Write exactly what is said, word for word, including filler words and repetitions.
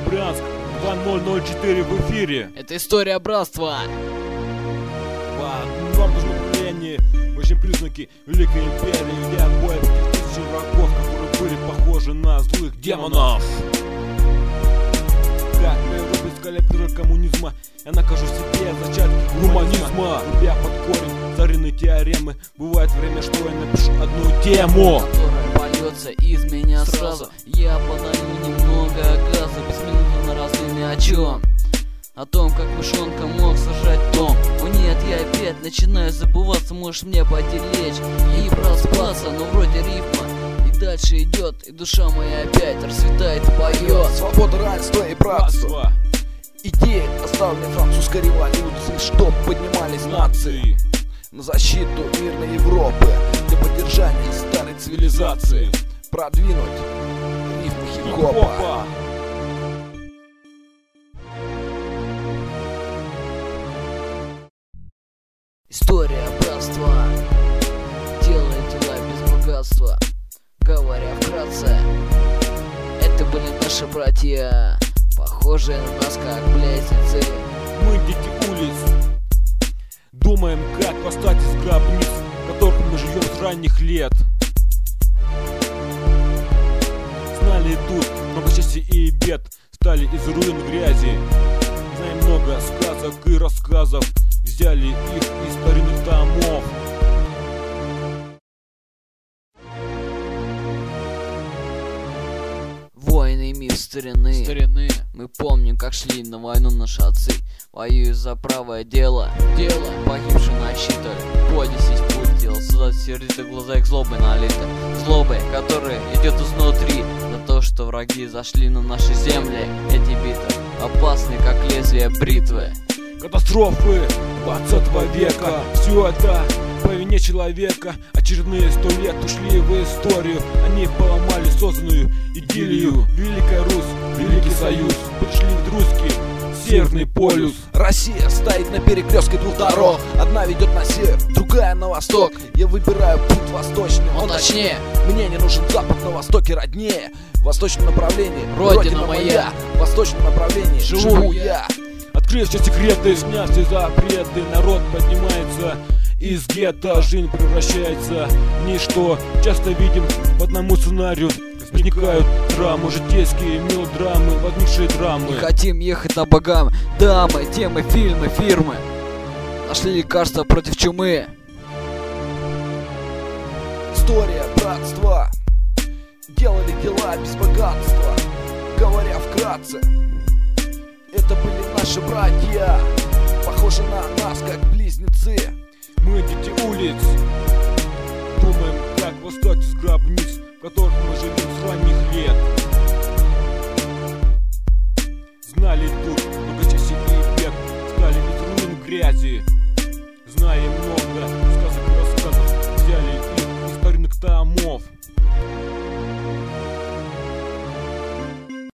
Брянск, два ноль ноль четыре в эфире. Это история братства. По нормальному направлению очень признаки Великой Империи, где бой против тысячи врагов, которые были похожи на злых демонов. Как в Европе скалептора коммунизма, я накажу себе зачатки гуманизма. Рубя под корень царины теоремы, бывает время, что я напишу одну тему, которая польется из меня сразу. Я подаю немного газа, без минуты на раздумье о чем? О том, как мышонка мог сажать дом. О нет, я опять начинаю забываться, можешь мне пойти лечь и проспаться, но вроде рифма и дальше идет, и душа моя опять расцветает и поет. Свобода, равенство и братство. Идеи, оставленные французской революции, чтоб поднимались нации на защиту мирной Европы, для поддержания старой цивилизации, продвинуть рифмы хип-хопа. История братства делает дела без богатства. Говоря вкратце, это были наши братья, похожие на нас как близнецы. Мы дети улиц, думаем, как восстать из гробниц, в которых мы живем с ранних лет. Знали и тут много счастья и бед, стали из руин грязи. Знаем много сказок и рассказов, взяли их из старинных томов. Войны и мир старины. старины Мы помним, как шли на войну наши отцы, воюя за правое дело. Дело погибшие насчитали по десять пуль. Дело сюда сердито, глаза их злобой налиты, злобой, которая идет изнутри, за то, что враги зашли на наши земли. Эти битвы опасны, как лезвие бритвы. Катастрофы двадцатого века, все это по вине человека. Очередные сто лет ушли в историю, они поломали созданную идиллию. Великая Русь, Великий Союз, пришли в русский Северный полюс. Россия стоит на перекрестке двух дорог, одна ведет на север, другая на восток. Я выбираю путь восточный, он точнее. Мне не нужен запад, на востоке роднее. В восточном направлении Родина, Родина моя, в восточном направлении живу, живу я. Открыв все секреты, сняв все запреты, народ поднимается из гетто, жизнь превращается в ничто. Часто видим по одному сценарию возникают драмы, житейские мелодрамы, возникшие драмы. Не хотим ехать на богам, дамы, темы, фильмы, фирмы нашли лекарства против чумы. История братства, делали дела без богатства. Говоря вкратце, это были наши братья, похожи на нас, как близнецы. Мы дети улиц, думаем, как восстать из гробниц, в которых мы живем с ранних лет.